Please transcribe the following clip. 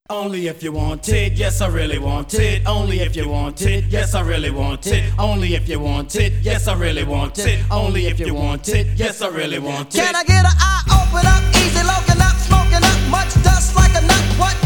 Only if you want it, yes I really want it. Only if you want it, yes I really want it. Only if you want it, yes I really want it. Only if you want it, yes I really want it. Can I get an eye open up, easy looking up, smoking up, much dust like a nut? What?